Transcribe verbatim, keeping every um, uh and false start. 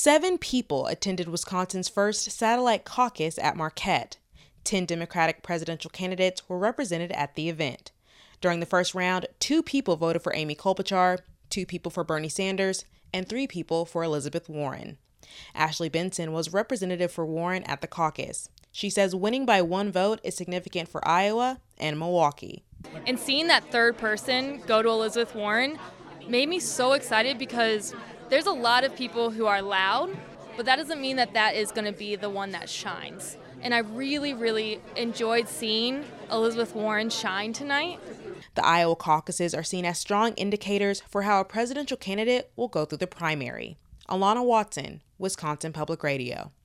Seven people attended Wisconsin's first satellite caucus at Marquette. Ten Democratic presidential candidates were represented at the event. During the first round, two people voted for Amy Klobuchar, two people for Bernie Sanders, and three people for Elizabeth Warren. Ashley Benson was representative for Warren at the caucus. She says winning by one vote is significant for Iowa and Milwaukee. And seeing that third person go to Elizabeth Warren made me so excited because there's a lot of people who are loud, but that doesn't mean that that is going to be the one that shines. And I really, really enjoyed seeing Elizabeth Warren shine tonight. The Iowa caucuses are seen as strong indicators for how a presidential candidate will go through the primary. Alana Watson, Wisconsin Public Radio.